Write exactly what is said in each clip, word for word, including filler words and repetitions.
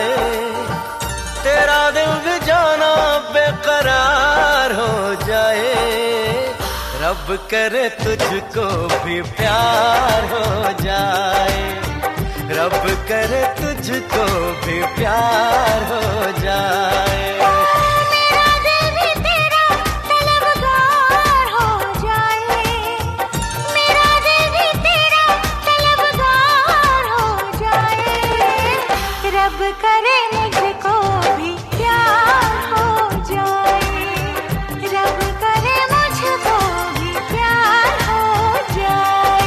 तेरा दिल भी जाना बेकरार हो जाए। रब करे तुझको भी प्यार हो जाए, रब करे तुझको भी प्यार हो जाए। मेरा दिल भी तेरा तलबगार हो जाए, मेरा दिल भी तेरा तलबगार हो जाए। रब करे मुझको भी प्यार हो जाए, रब करे मुझको भी प्यार हो जाए।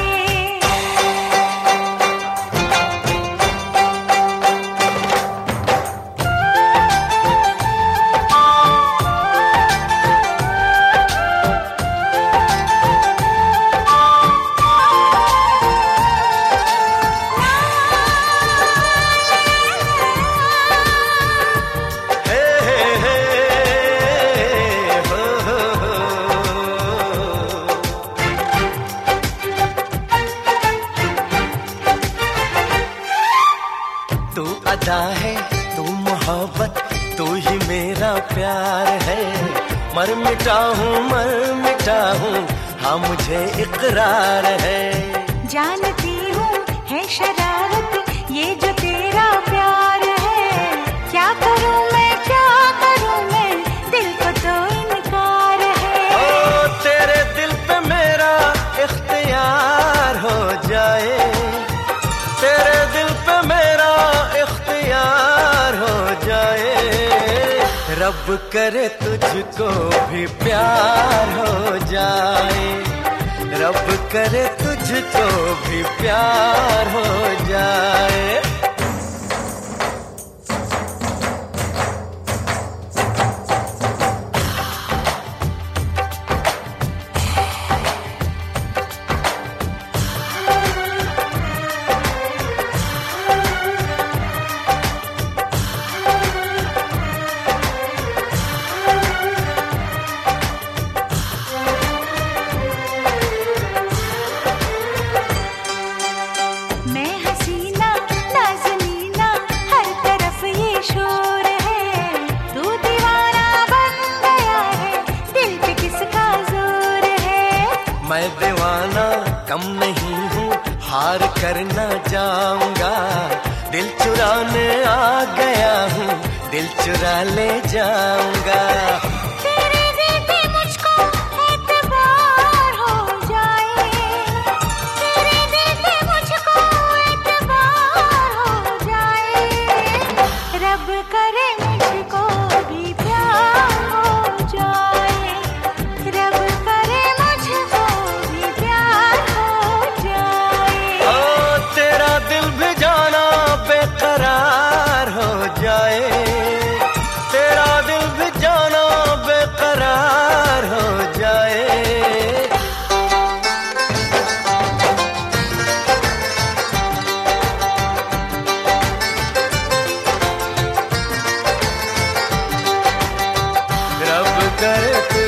तू अदा है, तू मोहब्बत, तू ही मेरा प्यार है। मर मिटा हूँ, मर मिटा हूँ, हाँ मुझे इकरार है। जानती हूँ है शरारत ये जो तेरा प्यार है, क्या करूँ मैं क्या करूँ मैं, दिल को तो इनकार है। ओ तेरे दिल पे मेरा इख्तियार हो जाए, तेरे दिल पे मेरा इख्तियार हो जाए। रब करे तुझको भी प्यार हो जाए, रब करे तुझको भी प्यार हो जाए। मैं हसीना नाज़नीना हर तरफ ये शोर है, तू दीवाना बन गया है, दिल पे किसका जोर है। मैं दीवाना कम नहीं हूँ, हार कर न जाऊंगा, दिल चुराने आ गया हूँ, दिल चुरा ले जाऊंगा। तेरे दिल पे मुझको एतबार हो जाए, तेरे दिल पे मुझको एतबार हो जाए। रब करे मुझको भी प्यार हो जाए, रब करे मुझको भी प्यार हो जाए। ओ तेरा दिल भी जाना बेकरार हो जाए, तेरा दिल भी जाना बेकरार हो जाए। रब करे